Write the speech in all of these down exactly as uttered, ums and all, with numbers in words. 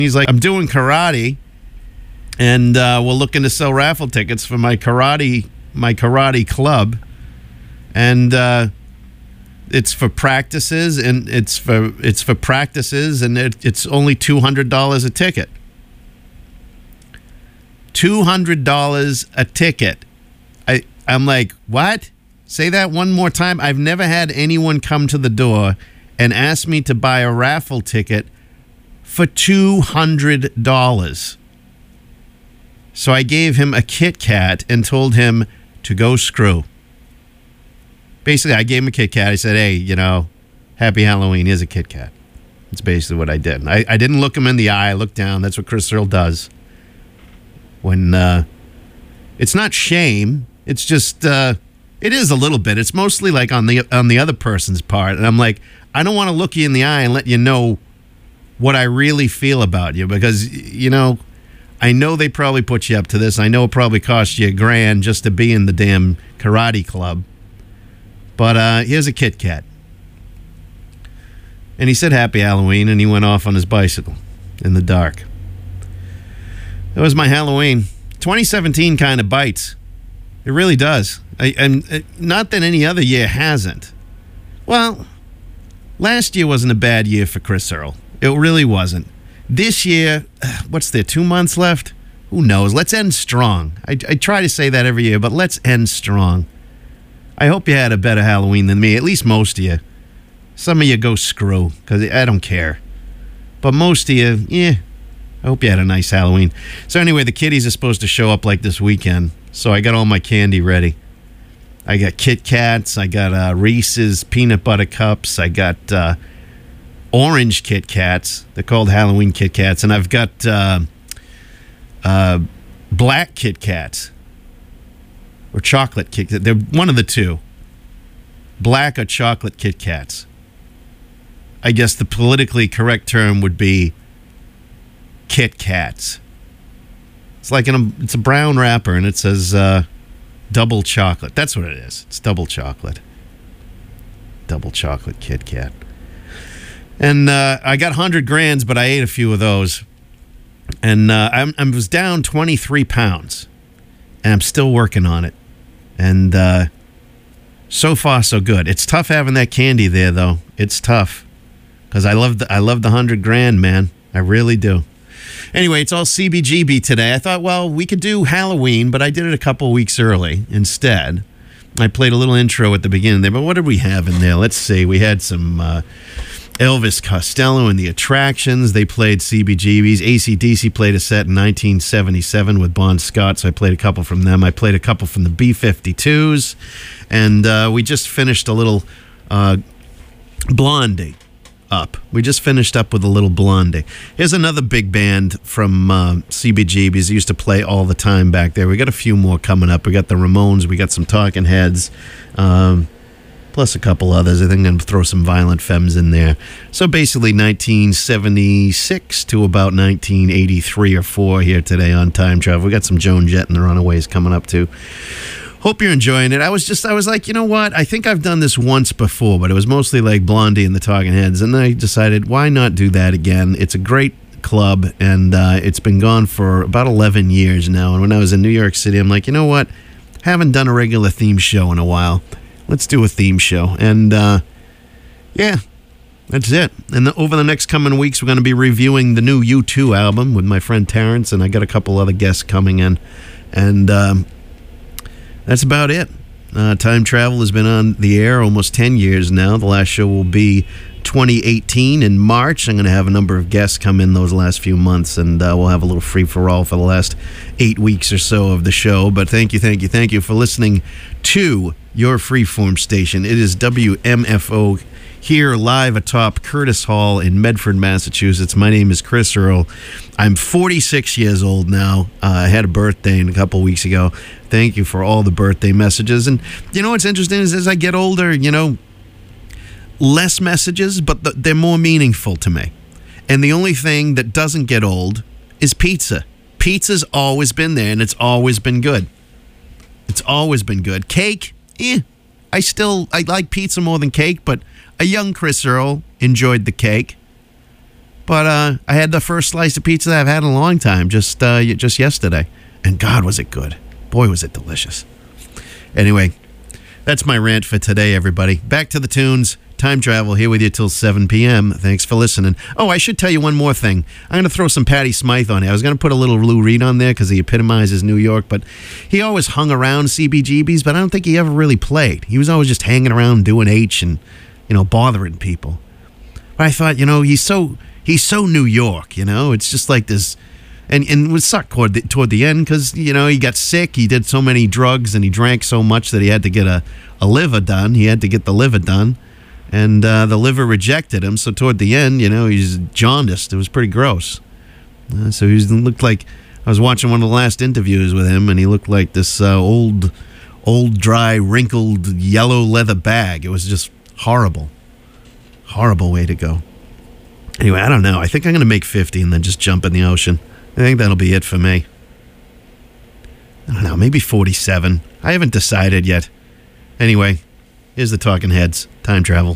He's like, I'm doing karate, and uh, we're looking to sell raffle tickets for my karate, my karate club, and uh, it's for practices, and it's for it's for practices, and it, it's only two hundred dollars a ticket. Two hundred dollars a ticket. I I'm like, what? Say that one more time. I've never had anyone come to the door and ask me to buy a raffle ticket for two hundred dollars. So I gave him a Kit Kat and told him to go screw. Basically, I gave him a Kit Kat. I said, hey, you know, happy Halloween. Here's a Kit Kat. That's basically what I did. I, I didn't look him in the eye. I looked down. That's what Chris Earl does. When, uh, it's not shame. It's just, uh, it is a little bit. It's mostly like on the on the other person's part. And I'm like, I don't want to look you in the eye and let you know what I really feel about you, because, you know, I know they probably put you up to this. I know it probably cost you a grand just to be in the damn karate club. But uh, here's a Kit Kat. And he said happy Halloween, and he went off on his bicycle in the dark. That was my Halloween. twenty seventeen kind of bites. It really does. I, and not that any other year hasn't. Well, last year wasn't a bad year for Chris Earl. It really wasn't. This year, what's there, two months left? Who knows? Let's end strong. I, I try to say that every year, but let's end strong. I hope you had a better Halloween than me, at least most of you. Some of you go screw, because I don't care. But most of you, yeah, I hope you had a nice Halloween. So anyway, the kiddies are supposed to show up like this weekend, so I got all my candy ready. I got Kit Kats, I got uh, Reese's peanut butter cups, I got uh, orange Kit Kats. They're called Halloween Kit Kats. And I've got uh, uh, black Kit Kats. Or chocolate Kit Kats. They're one of the two. Black or chocolate Kit Kats. I guess the politically correct term would be Kit Kats. It's like an, it's a brown wrapper, and it says uh, double chocolate. That's what it is. It's double chocolate. Double chocolate Kit Kat. And uh, I got one hundred grands, but I ate a few of those. And uh, I'm, I was down twenty-three pounds. And I'm still working on it. And uh, so far, so good. It's tough having that candy there, though. It's tough. Because I love the I love the one hundred grand, man. I really do. Anyway, it's all C B G B today. I thought, well, we could do Halloween, but I did it a couple weeks early instead. I played a little intro at the beginning there, but what did we have in there? Let's see. We had some uh, Elvis Costello and the Attractions. They played C B G B's. A C D C played a set in nineteen seventy-seven with Bon Scott, so I played a couple from them. I played a couple from the B fifty-twos, and uh, we just finished a little uh, Blondie up. We just finished up with a little Blondie. Here's another big band from uh, C B G B's. They used to play all the time back there. We got a few more coming up. We got the Ramones. We got some Talking Heads. Um, plus a couple others. I think I'm going to throw some Violent Femmes in there. So basically nineteen seventy-six to about nineteen eighty-three or four here today on Time Travel. We got some Joan Jett and the Runaways coming up too. Hope you're enjoying it. I was just, I was like, you know what? I think I've done this once before, but it was mostly like Blondie and the Talking Heads. And then I decided, why not do that again? It's a great club, and uh, it's been gone for about eleven years now. And when I was in New York City, I'm like, you know what? Haven't done a regular theme show in a while. Let's do a theme show. And uh, yeah, that's it. And the, over the next coming weeks, we're going to be reviewing the new U two album with my friend Terrence, and I got a couple other guests coming in. And um, that's about it. Uh, Time Travel has been on the air almost ten years now. The last show will be twenty eighteen in March. I'm going to have a number of guests come in those last few months, and uh, we'll have a little free-for-all for the last eight weeks or so of the show. But thank you, thank you, thank you for listening to your Freeform station. It is W M F O here live atop Curtis Hall in Medford, Massachusetts. My name is Chris Earl. I'm forty-six years old now. Uh, I had a birthday a couple weeks ago. Thank you for all the birthday messages. And you know what's interesting is as I get older, you know, less messages, but th- they're more meaningful to me. And the only thing that doesn't get old is pizza. Pizza's always been there, and it's always been good. It's always been good. Cake, eh. I still, I like pizza more than cake, but a young Chris Earl enjoyed the cake. But uh, I had the first slice of pizza that I've had in a long time, just uh, just yesterday. And God, was it good. Boy, was it delicious. Anyway, that's my rant for today, everybody. Back to the tunes. Time Travel here with you till seven p.m. Thanks for listening. Oh, I should tell you one more thing. I'm going to throw some Patty Smythe on here. I was going to put a little Lou Reed on there because he epitomizes New York, but he always hung around C B G B's, but I don't think he ever really played. He was always just hanging around doing H and, you know, bothering people. But I thought, you know, he's so he's so New York, you know? It's just like this, and, and it would suck toward the, toward the end because, you know, he got sick. He did so many drugs and he drank so much that he had to get a, a liver done. He had to get the liver done. And uh, the liver rejected him, so toward the end, you know, he's jaundiced. It was pretty gross. Uh, so he was, looked like, I was watching one of the last interviews with him, and he looked like this uh, old, old, dry, wrinkled, yellow leather bag. It was just horrible. Horrible way to go. Anyway, I don't know. I think I'm going to make fifty and then just jump in the ocean. I think that'll be it for me. I don't know, maybe forty-seven. I haven't decided yet. Anyway, here's the Talking Heads. Time Travel.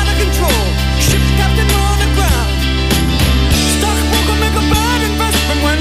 When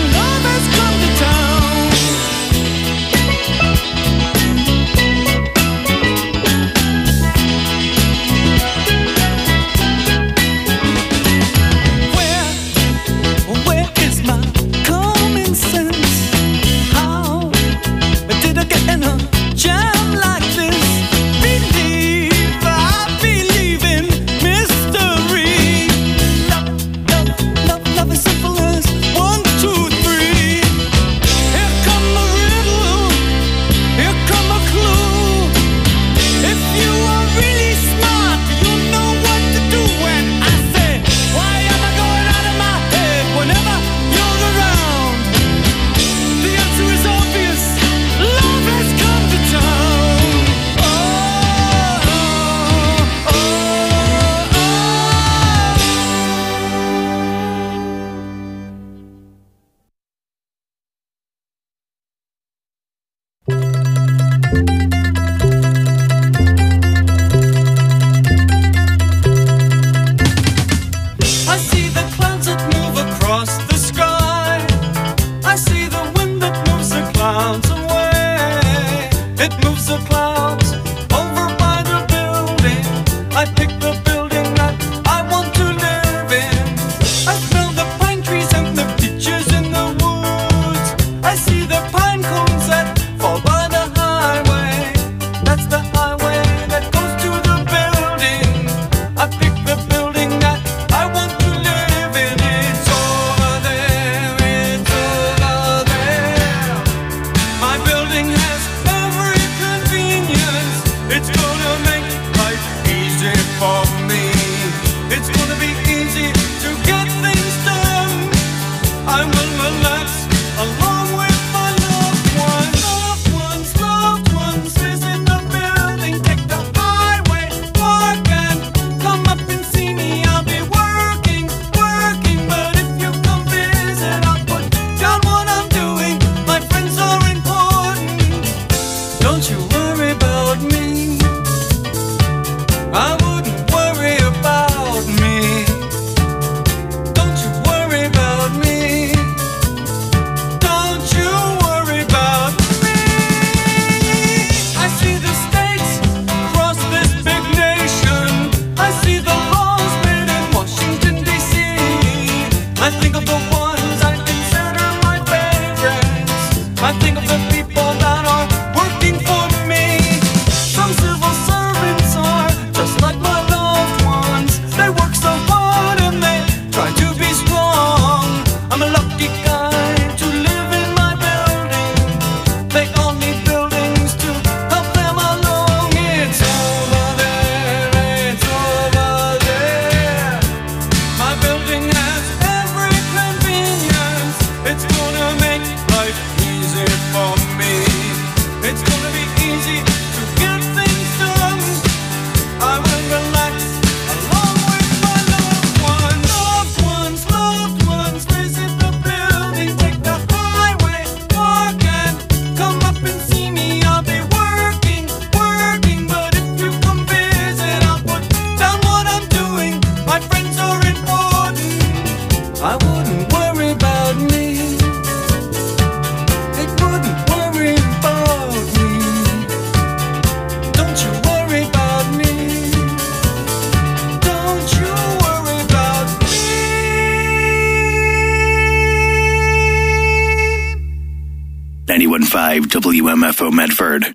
ninety-one point five W M F O Medford.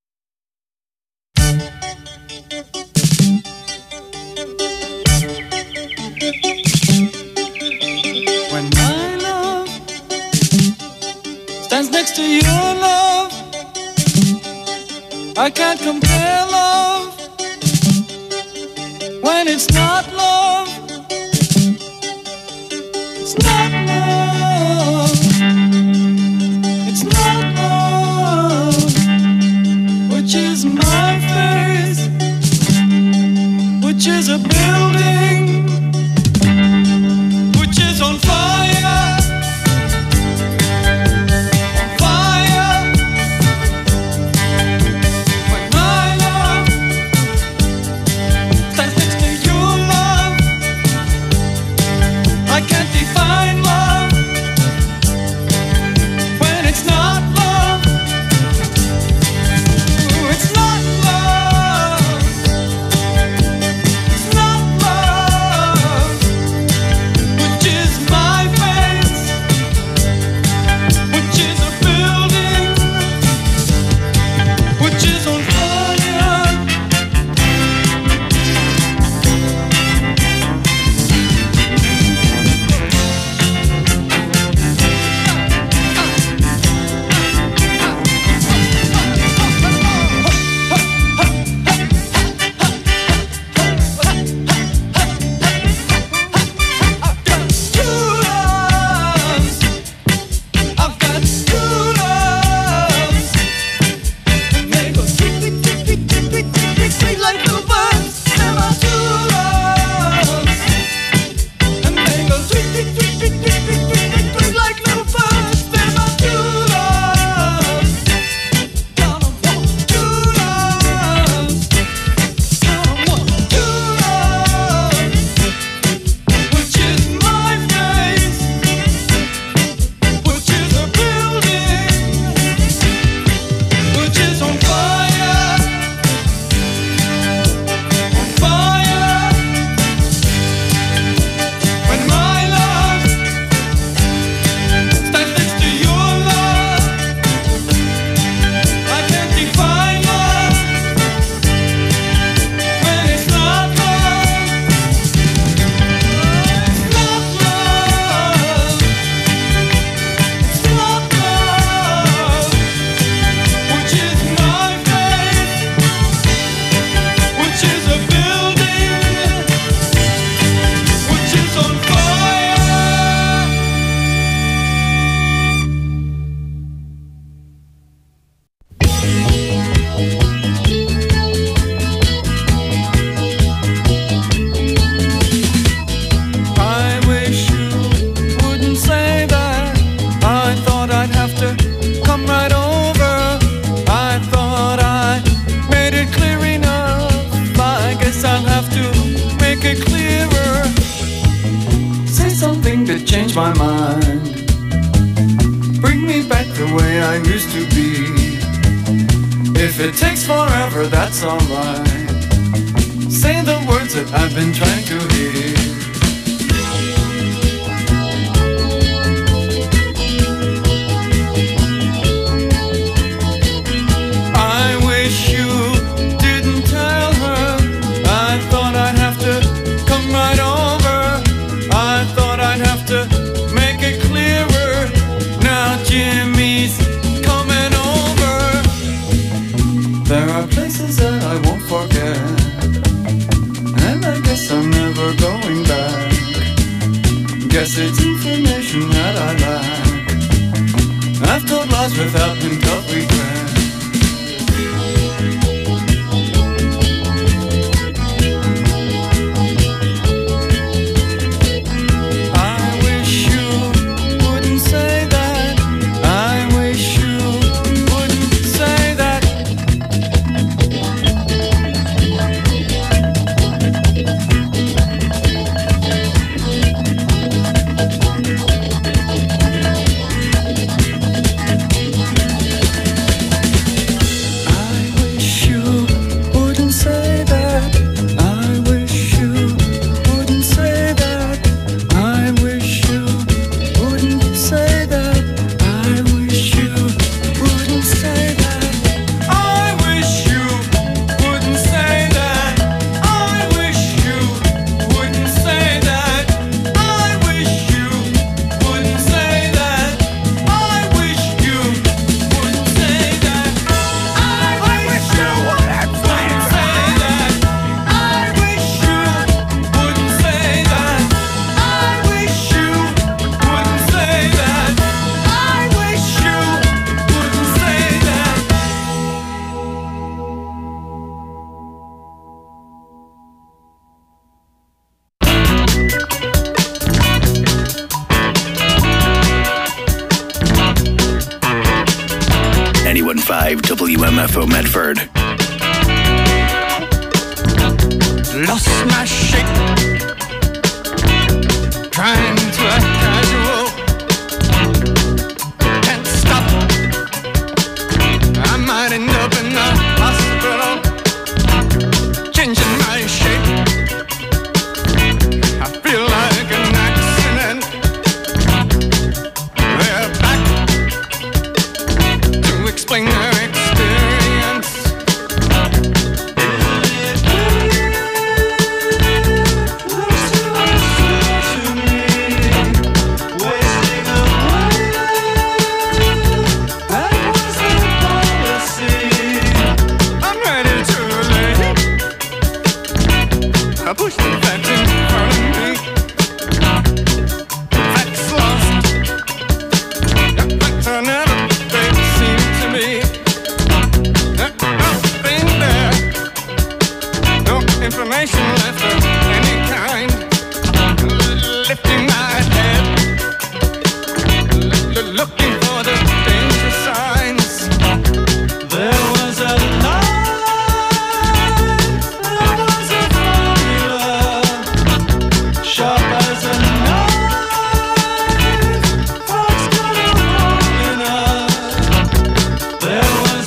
When my love stands next to your love, I can't compare love when it's not love. It's not love. It's not love. Which is my face, which is a building, which is on fire, on fire. When my love stands next to your love, I can't define love when it's not love. Ooh, it's not love. It's not love. Which is my face, which is a building, which is on fire. I've got two loves. And they go tweet, tweet, tweet, tweet, tweet, tweet, tweet, tweet, tweet like little birds. They're my two loves. And they go tweet, tweet, tweet, tweet, tweet, tweet, tweet, tweet, tweet like little birds. They're my two loves. Count 'em, one, two loves. Count 'em, one, two loves. Which is my face, which is a building, which is on fire, on fire. When my love stands next to your love, I can't define love when it's not love. It's not love. It's not love. Which is my face, which is a building, which is on fire. I wish you wouldn't say that. I thought I'd have to come right over. I thought I made it clear enough. I guess I'll have to make it clearer. Say something to change my mind. Bring me back the way I used to be. If it takes forever, that's alright. Say the words that I've been trying to hear. I wish you didn't tell her. I thought I'd have to come right over. I thought I'd have to make it clearer. Now Jimmy's coming over. There are places that I won't forget, and I guess I'm never going back. Guess it's information that I lack. I've told lies without been tough regret. I wish you wouldn't say that. I wish you wouldn't say that. five W M F O Medford. Lost my shape, trying to act casual. Can't stop, I might end up in the hospital. Changing my shape, I feel like an accident. They're back to explain their experience. I push the facts in front of me. Facts lost. Facts are never they seem to me. Nothing there. No information left of any kind. Lifting my head, L- looking for the danger signs. There was a sharp as a knife, fox got a hole in us. There was a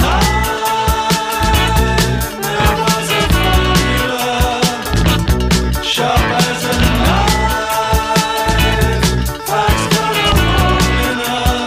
line, there was a formula. Sharp as a knife, fox got a hole in us.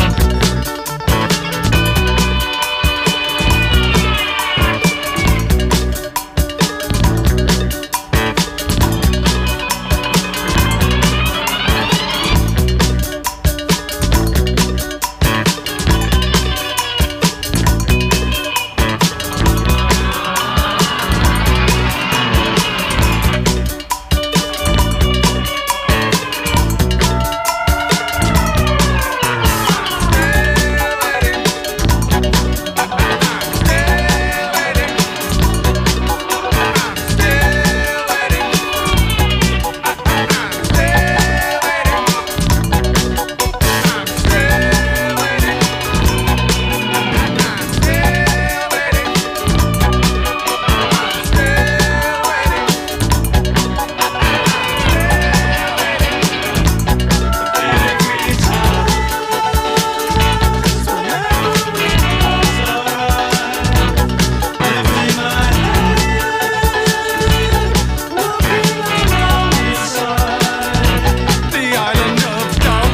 The island of Dom.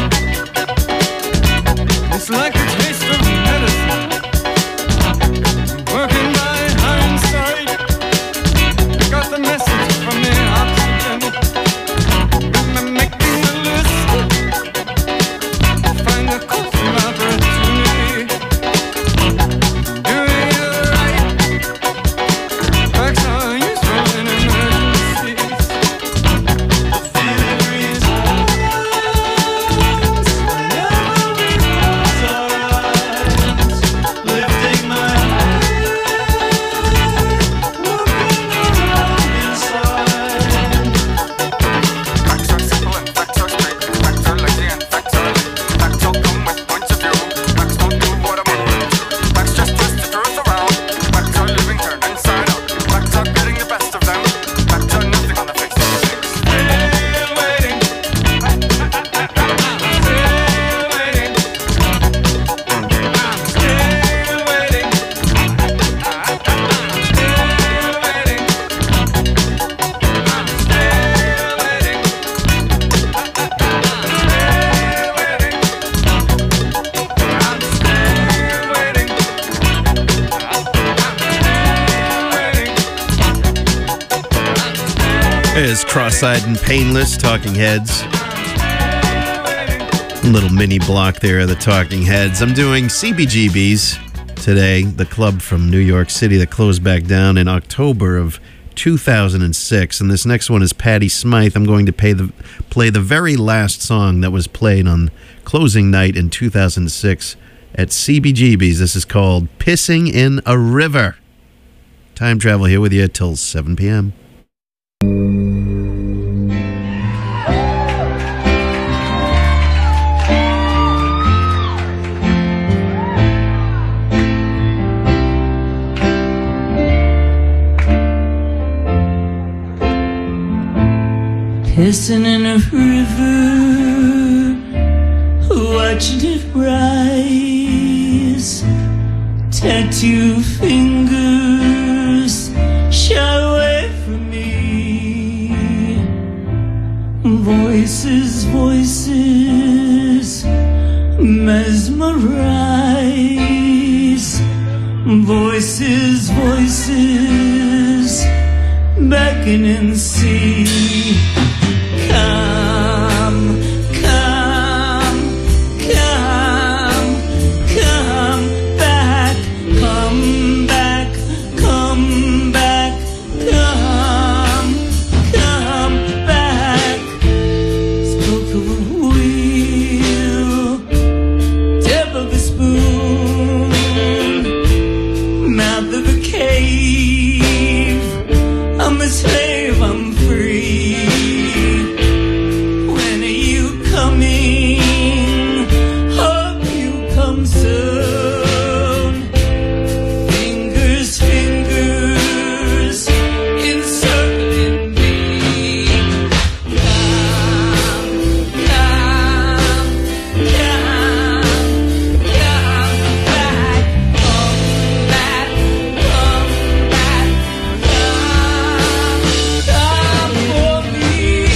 It's like the taste of medicine. Working by hindsight. Got the message from the oxygen. I'm making a list. Find a course of opportunity. Doing it right. Facts are useful in emergencies. Facts are simple and facts are straight. Facts are lazy and facts are late. Facts all come with points of view. Facts don't do what I'm going to. Facts just twist the truth around. Facts are living turned inside out. Facts are getting the best of them. Facts are nothing on the face of things. Still waiting. I'm still waiting. I'm still waiting. I'm still waiting. I'm still waiting. Is Cross-Eyed and Painless, Talking Heads. A little mini block there of the Talking Heads. I'm doing C B G B's today, the club from New York City that closed back down in October of two thousand six. And this next one is Patti Smythe. I'm going to pay the, play the very last song that was played on closing night in two thousand six at C B G B's. This is called Pissing in a River. Time travel here with you till seven p.m. Listen in a river, watching it rise. Tattoo fingers shy away from me. Voices, voices mesmerize. Voices, voices beckon and see. Come, come, come, come back, come back, come back, come, come back. Spoke of a wheel, tip of a spoon, mouth of a cave. I'm a slave, I'm free. When are you coming? Hope you come soon. Fingers, fingers encircling me. Come, come, come, come back, come back, come back, come, come for me.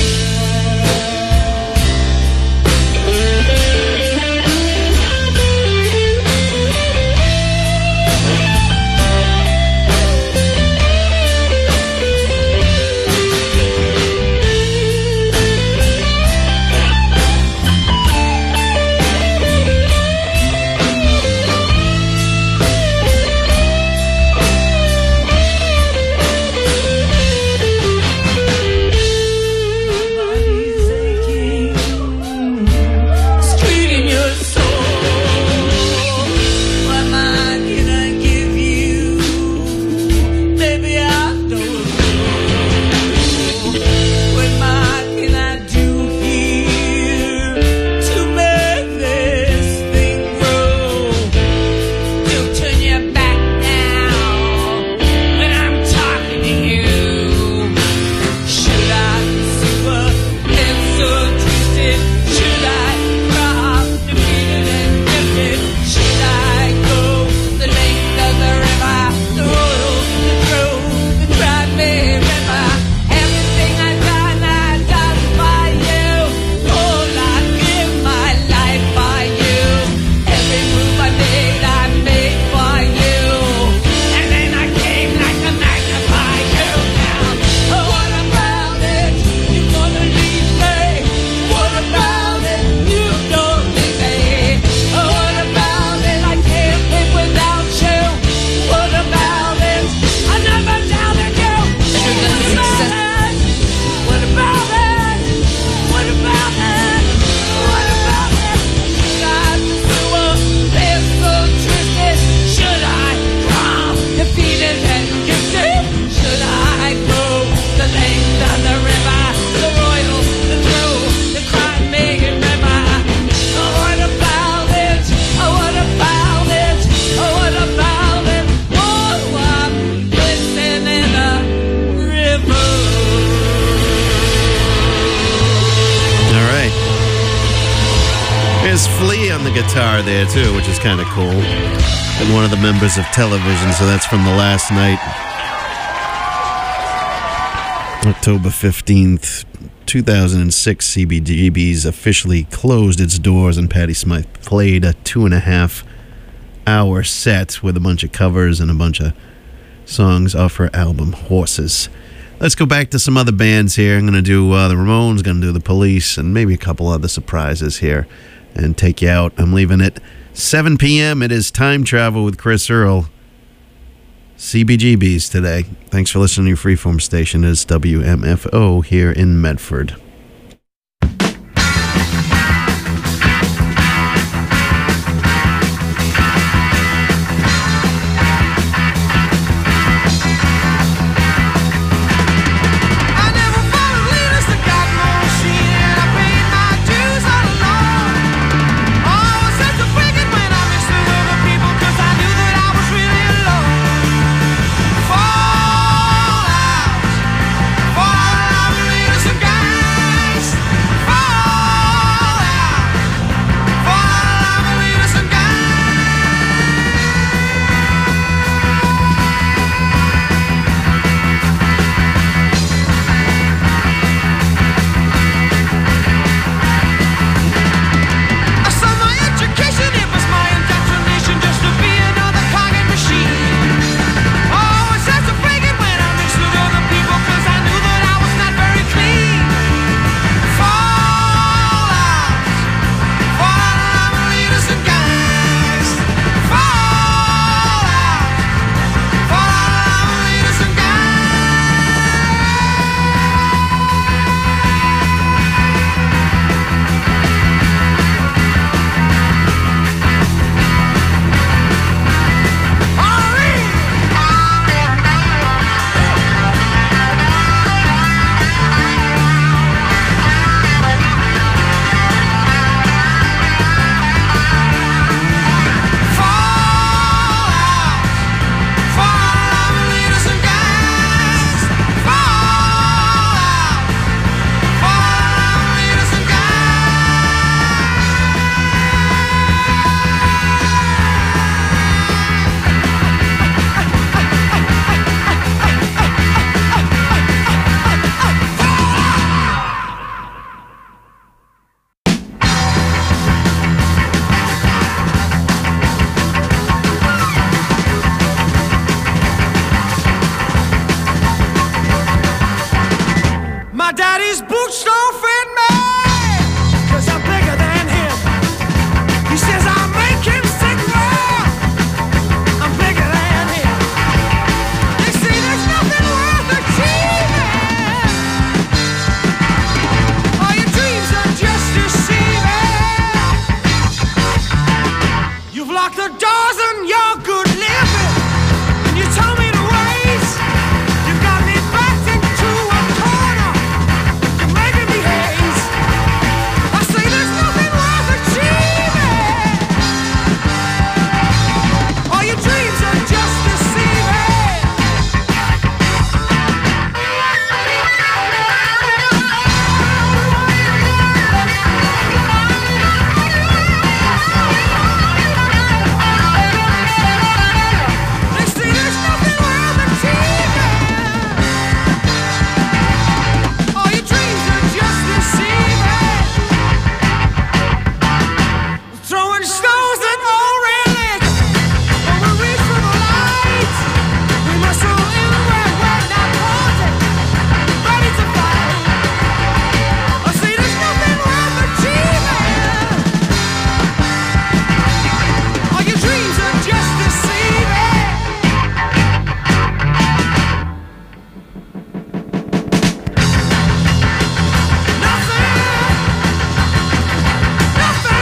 Body's aching, street in your soul. What more can I give you? Baby, I don't know. What more can I do here to make this thing grow? You'll turn your back now when I'm talking to you. Should I pursue a pencil twisted? Should I drop defeated and gifted? Should I go the length of the river, the royal, the true, the tri-bay river? Everything I've done, I've done for you. All I give my life for you. Every move I made, I made for you. And then I came like a magnified you now. Oh, what about it? You gonna leave me? What about it? You don't leave me. Oh, what about it? I can't live without you. What about it? I never doubted you. What about it? What about it? What about it? Should I pursue a pencil twisted? Should I come defeated and gifted? Should I go the length of the river, the royal, the true, the crime-made river? Oh, what about it? Oh, what about it? Oh, what about it? Oh, I'm listening in a river. All right. There's Flea on the guitar there, too, which is kind of cool. And one of the members of Television, so that's from the last night. October fifteenth, two thousand six, C B G B's officially closed its doors, and Patti Smythe played a two and a half hour set with a bunch of covers and a bunch of songs off her album Horses. Let's go back to some other bands here. I'm going to do uh, the Ramones, going to do the Police, and maybe a couple other surprises here and take you out. I'm leaving at seven p.m. It is Time Travel with Chris Earl. C B G B's today. Thanks for listening to your freeform station. It is W M F O here in Medford. I never followed leaders that got more shit, and I paid my dues all along. Oh, such a wicked when I mixed with other people, 'cause I knew that I was really alone. Fall out, fall out, leaders that got lock the doors on your good living, and you told me to wait. You got me backed into a corner. You're making me haze. I say there's nothing worth achieving. All your dreams are just deceiving. They say there's nothing worth achieving. All your dreams are just deceiving. Throwing stones at all railings. When we reach for the light, we muscle in where we're not wanted, ready to fight. I say there's nothing worth achieving. All your dreams are just deceiving. Nothing, nothing,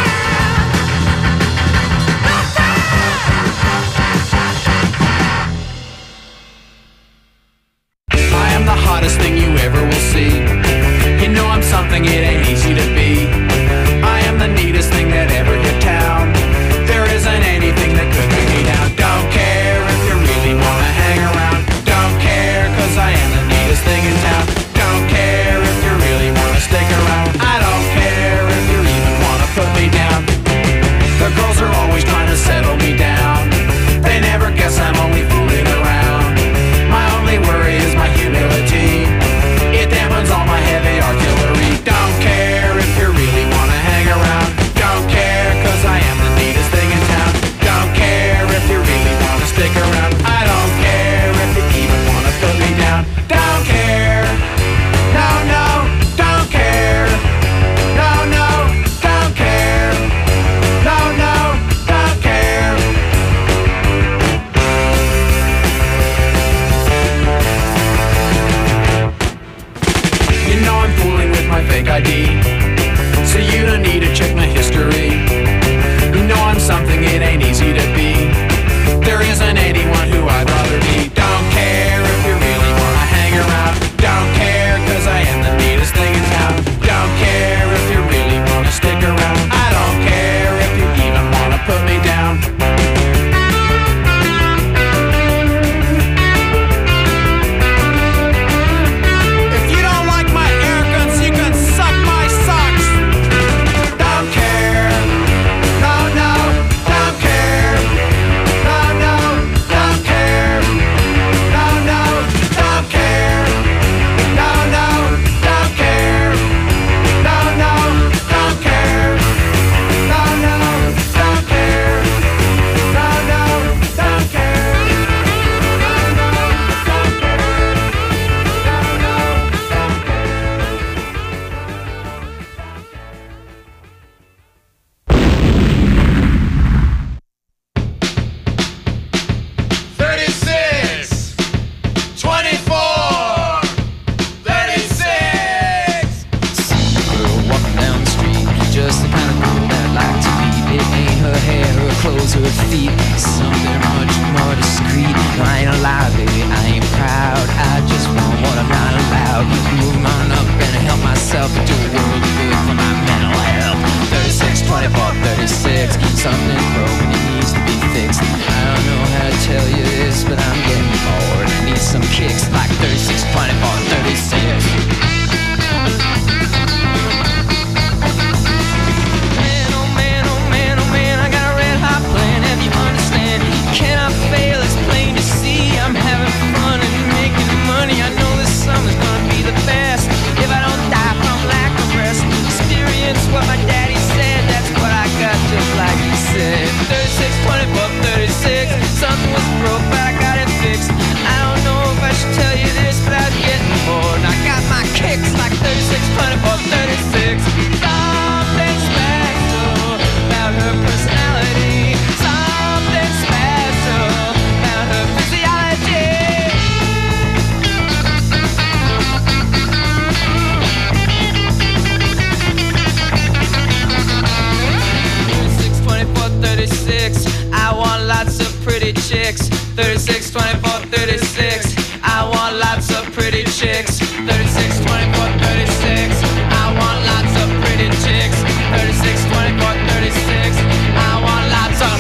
I am the hottest thing you ever will see. You know I'm something it ain't easy to be. I am the neatest thing that ever hit town. There isn't anything that could bring me down. Don't care if you really wanna hang around. Don't care cause I am the neatest thing in town. Don't care if you really wanna stick around. I don't care if you even wanna put me down. The girls are always trying to settle me down. They never guess I'm only fooling around. My only worry is my humility. It dampens all my heavy artillery. Don't care if you really wanna hang around. Don't care cause I am the neatest thing in town. Don't care if you really wanna stick around. I don't care if you even wanna put me down. Don't care. No, no, don't care. No, no, don't care. No, no, don't care. You know I'm fooling with my fake I D, so you don't need to check my history. You know I'm something it ain't easy to be. There isn't anyone who I'd rather be. Don't care if you really wanna hang around. Don't care cause I am the neatest thing in town. Don't care if you really wanna stick around. I don't care if you even wanna put me down. If you don't like my air guns, you can suck my socks. Don't care. No, no, don't care. No, no, don't care. No, no, don't care. No, no, don't care. No, no, don't care. No, no, don't care. No, no, don't care. No, no, don't thirty-six, twenty-four, thirty-six. Girl walking down the street, just the kind of girl that I'd like to be. It ain't her hair, her clothes, her feet, something much more discreet. No, I ain't alive, baby, I ain't proud. I just want what I'm not allowed. Move on up and help myself do a world of good for my mental health. thirty-six, twenty-four, thirty-six, something's broken, it needs to be fixed. I don't know how to tell you this, but I'm getting bored. I need some kicks like thirty-six, twenty-four, thirty-six. Man, oh man, oh man, oh man, I got a red hot plan, have you understand? Cannot fail, it's plain to see. I'm having fun and making money. I know this summer's gonna be the best. If I don't die from laughter, pretty chicks. thirty-six, twenty-four, thirty-six. I want lots of pretty chicks. thirty-six, twenty-four, thirty-six. I want lots of pretty chicks. thirty-six, twenty-four, thirty-six. I want lots of.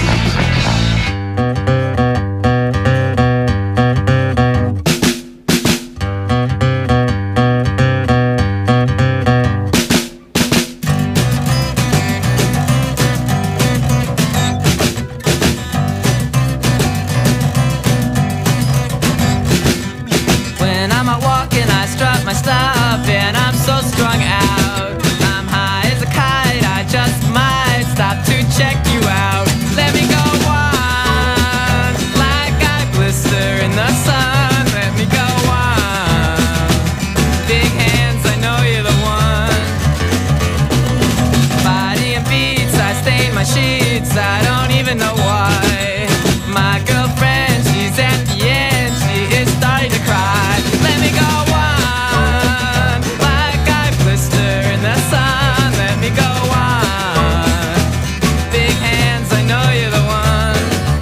When I'm out walking, I strut my stuff, and I'm so strung out. I'm high as a kite, I just might stop to check you out. Let me go on, like I blister in the sun. Let me go on. Big hands, I know you're the one. Body and beats, I stain my sheets, I don't even know why. My girlfriend, she's at the end, she is starting to cry. Let me go on, like I blister in the sun. Let me go on. Big hands, I know you're the one.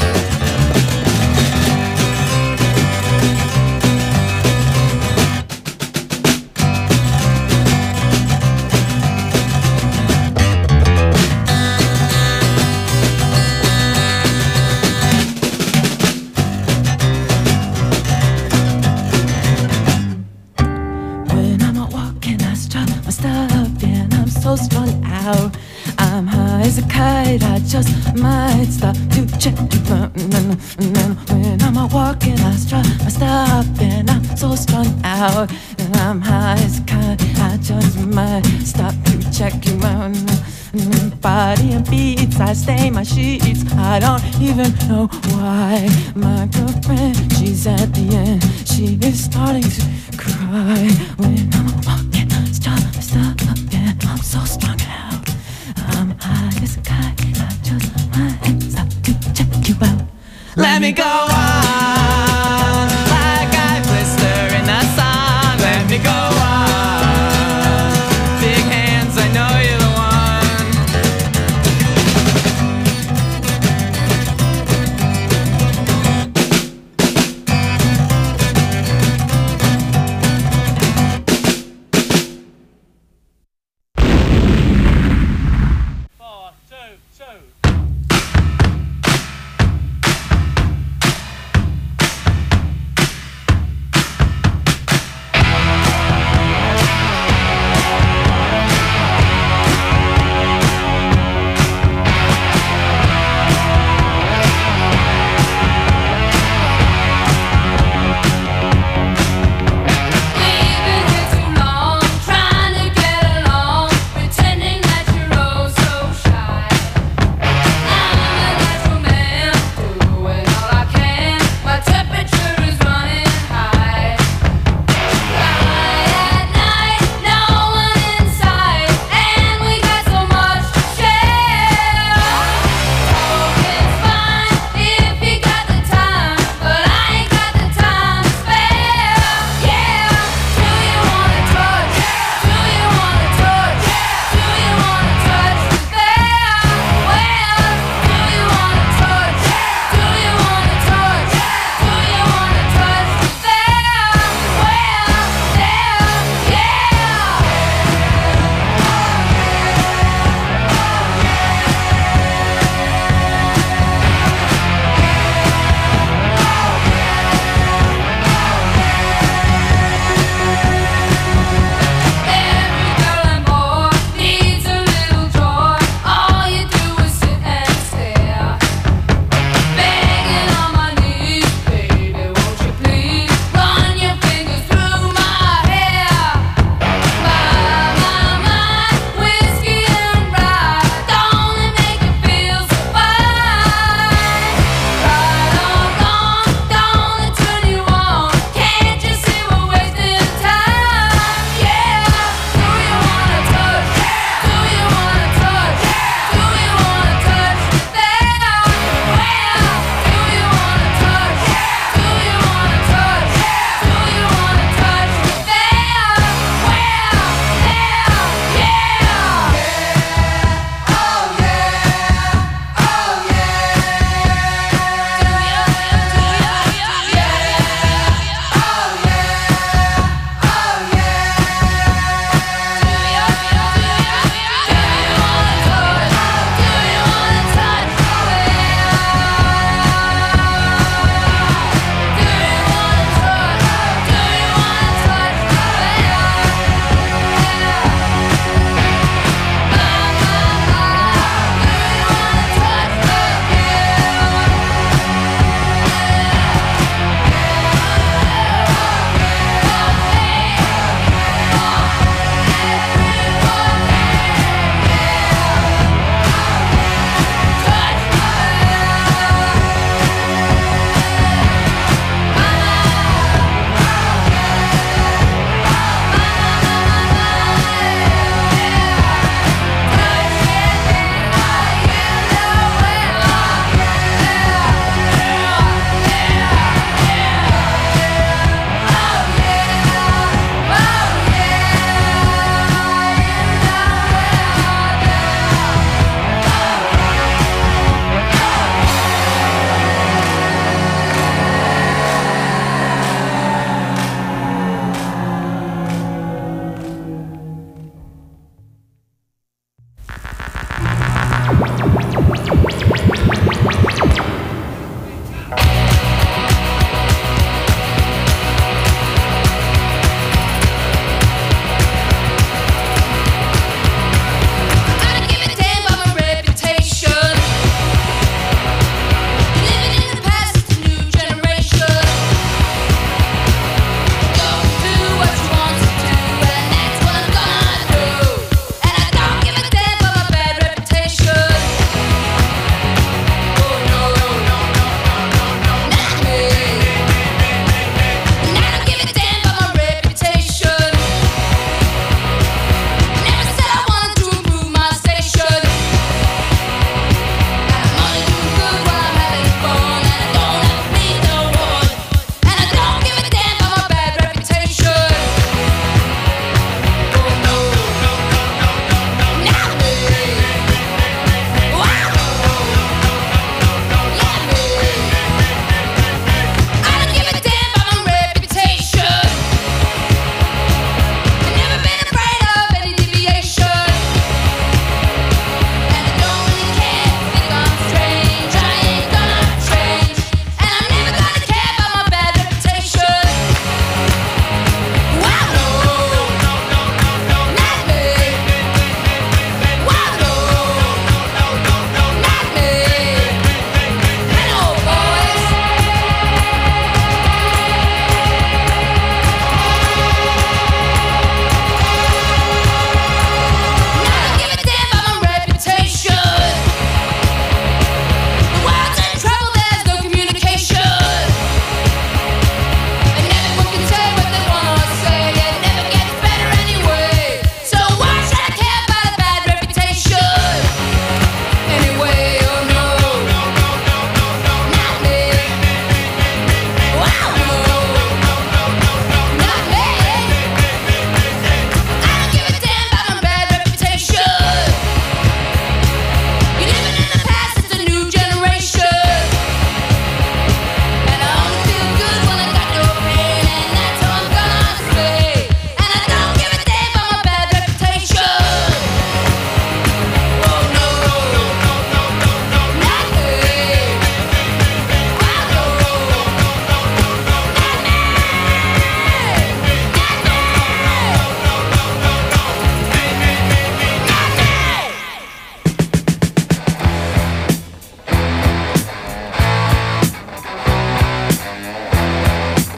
When I'm out walking, I strut my stuff, and I'm so strung out. I'm high as a kite, I just might stop to check you out. When I'm out walking, I strut my stuff, and I'm so strung out. And I'm high as a kite, I just might stop to check you out. Body and beats, I stain my sheets, I don't even know why. My girlfriend, she's at the end, she is starting to cry. When I'm walking, stop, stop, and I'm so strung out. I'm high as a kite, I just might stop to check you out. Let me go on, like I blister in the sun. Let me go on. Big hands, I know you're the one.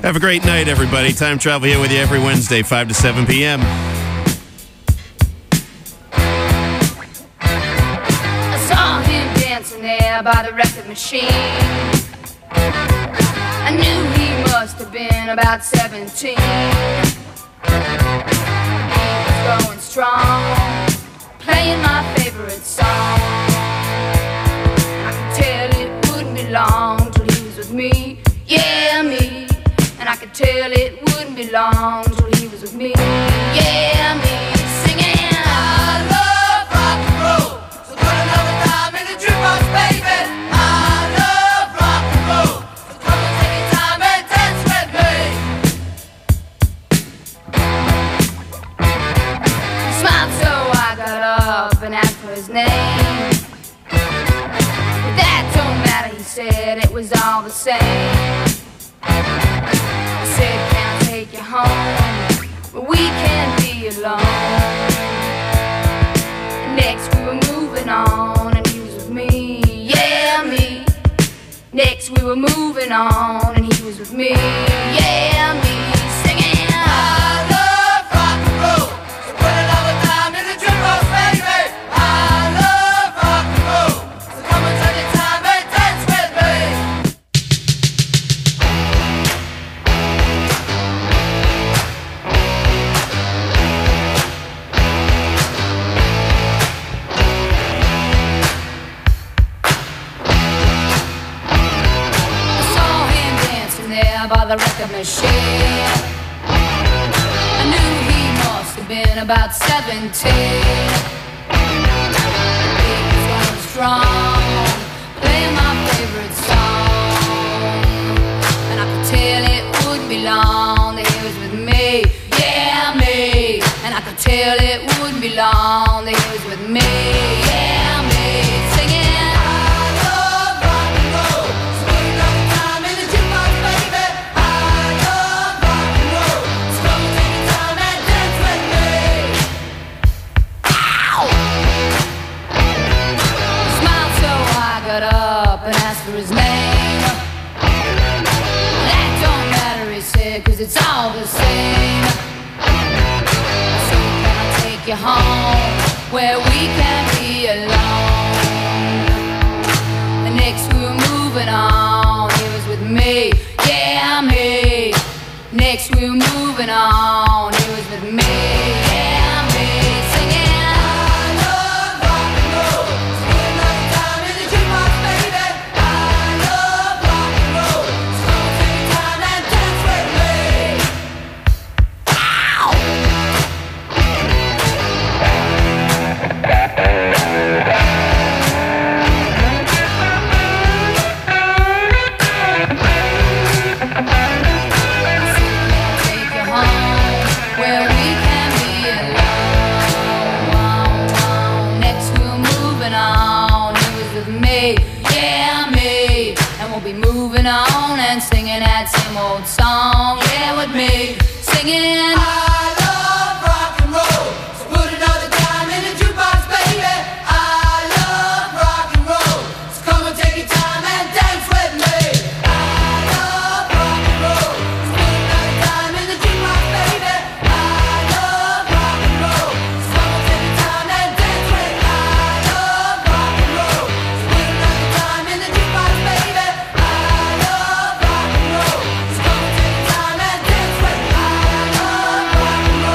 Have a great night, everybody. Time Travel here with you every Wednesday, five to seven p.m. I saw him dancing there by the record machine. I knew he must have been about seventeen. He was going strong, playing my favorite song. I could tell it wouldn't be long till he was with me, yeah, me. And I could tell it wouldn't be long till he was with me, yeah, me. Singing, I love rock and roll, so put another dime in the jukebox, baby. I love rock and roll, so come and take your time and dance with me. He smiled, so I got up and asked for his name. But that don't matter, he said, it was all the same. I said, can I take you home, but we can't be alone. And next we were moving on, and he was with me, yeah, me. Next we were moving on, and he was with me, yeah, me. Singing, I love rock and roll, so put another dime in the jukebox, baby. I love rock and roll, so come and take your time and dance with me. I saw him dancing there by the record machine. I knew he must have been about seventeen. He was going strong, playing my favorite song. And I could tell it wouldn't be long that he was with me, yeah, me. And I could tell it wouldn't be long that he was with me, yeah, me. Singing, I love rock and roll, so put another time in the jukebox, baby. I love rock and roll, so come and take your time and dance with me. Ow! He smiled, so I got up and asked for his name. That don't matter, he said, 'cause it's all the same. So can I take you home, where we can be alone? And next we were moving on, he was with me, yeah, me. Next we were moving on, he was with me, yeah, me. Singing, I love rock and roll, so put another dime in the jukebox, baby. I love rock and roll, so come and take your time and dance with me. Ow! Take you home, where we can be alone. Next we were moving on, he was with me, yeah, me. And we'll be moving on and singing that same old song, yeah, with me. Singing, I love rock and roll, so put another dime in the jukebox, baby. I love rock and roll, so come and take your time and dance with me. I love rock and roll, so put another dime in the jukebox, baby. I love rock and roll, so come and take your time and dance with me. I love rock and roll, so put another dime in the jukebox, baby. I love rock and roll, so come and take your time and dance with me. I love rock and roll.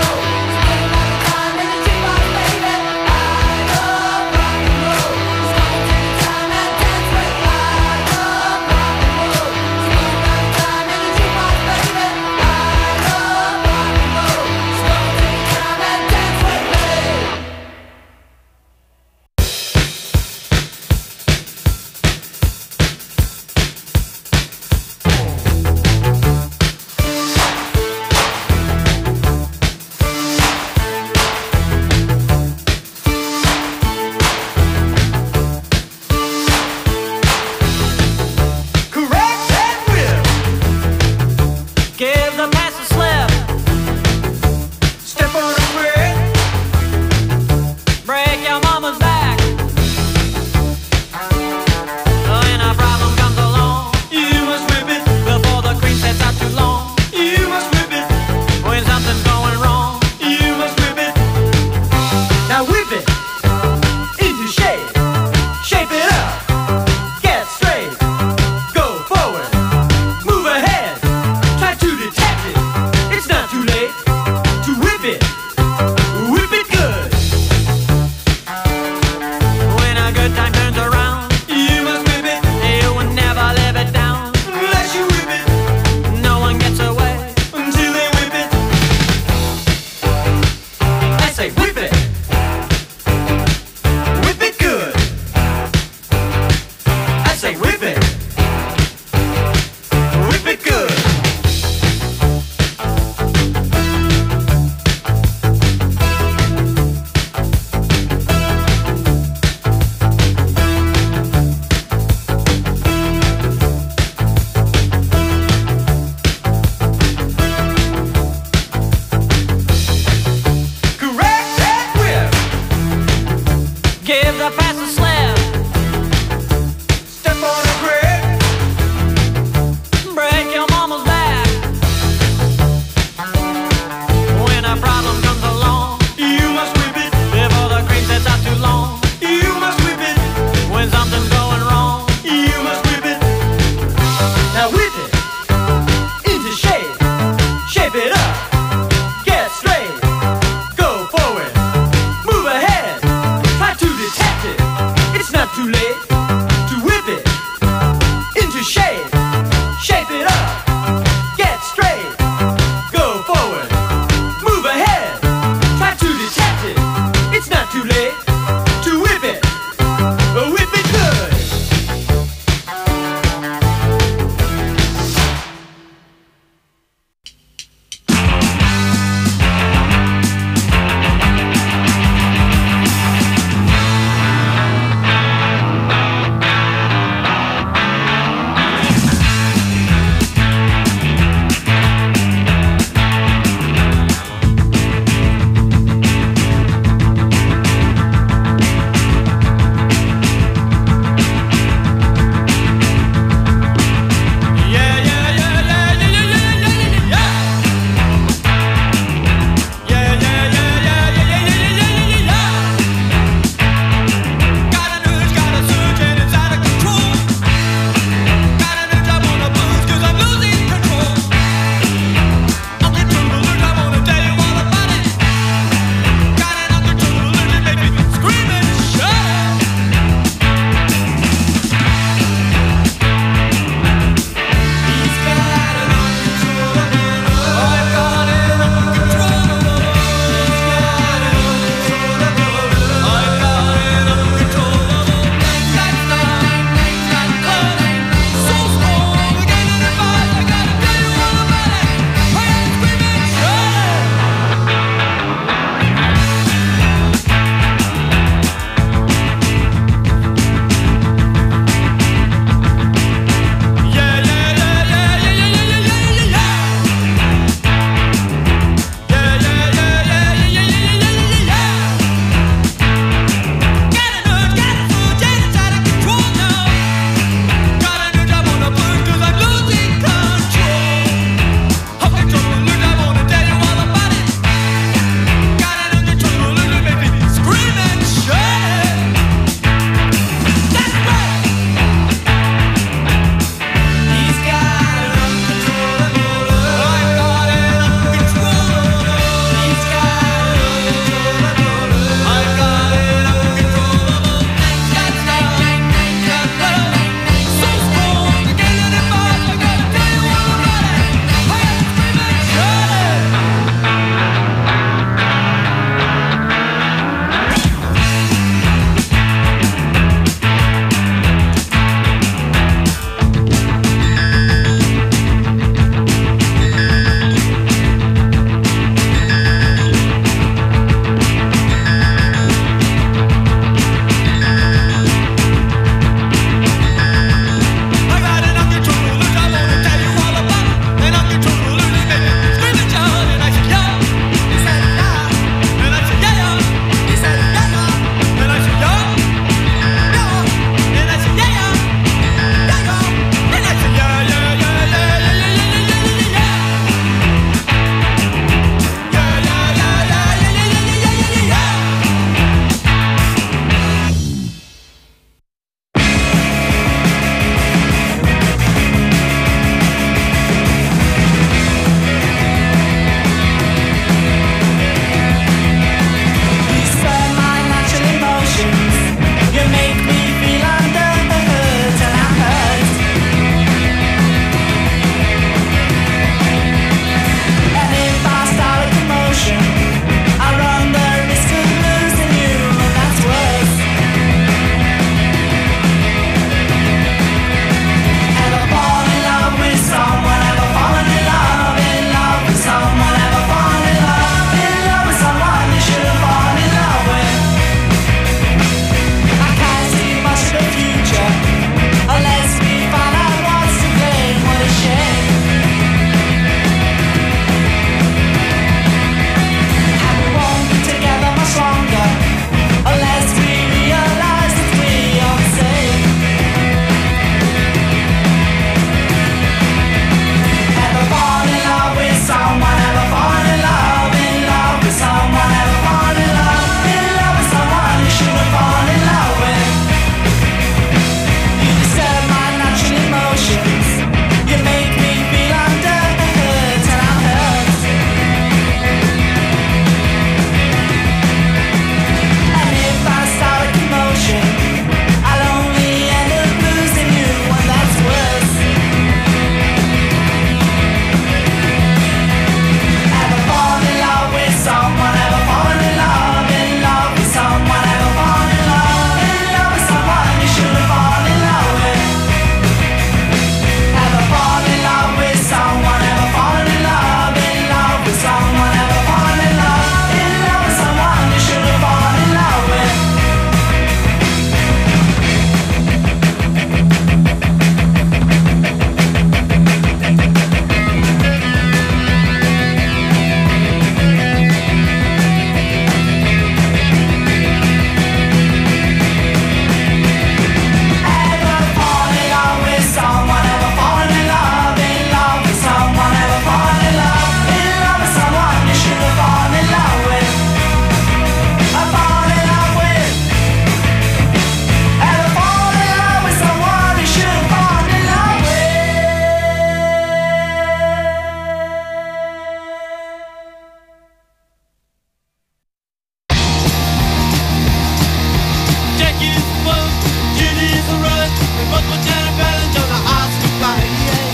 But Lieutenant Bennett on the Oscar flight.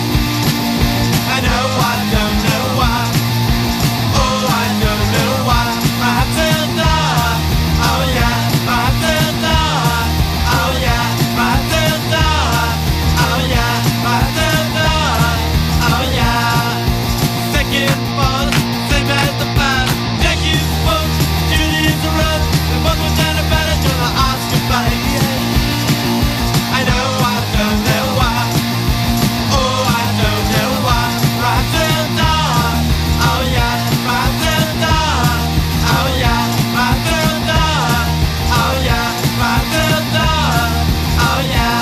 I know I don't know why. Oh, I don't know why. I have to die. Oh yeah, I have to die. Oh yeah, I have to die. Oh yeah, I have to die. Oh yeah. Second fall, same as the past. Jackie spoke, Judy's a run. And both were down about it on the Oscar fight. I know I don't know why. Oh, I don't know why. I have to die. Oh yeah, I have to die. Oh yeah, I have to die. Oh yeah, I have to die. Oh yeah.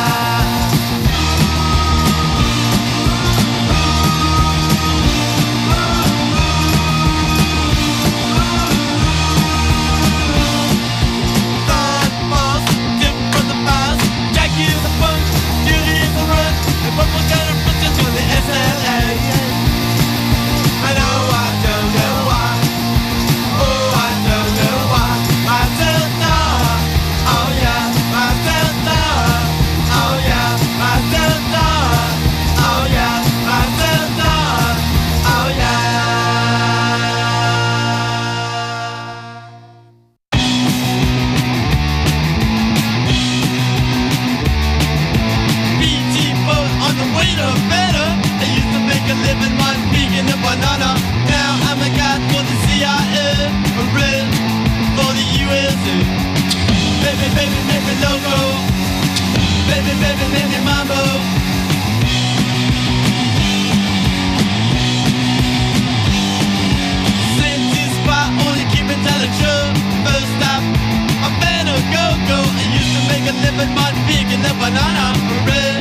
Thought boss, tip from the past. Jackie is a punk, Judy is a run. And both were kind of bitches on the S L A. I know I don't know why. Oh, I don't know why. I still die. Oh yeah, I still die. Oh yeah, I still die. Oh yeah, I still die. Oh yeah. B T boat on the way to better. I used to make a living while speaking a banana. Now I'm a guy for the C I A, a red for the U S A. Baby, baby, make me loco. Baby, baby, make me mambo. Safety spot, only keep it telling true. First stop, I'm better go go. I used to make a living while speaking a banana, a red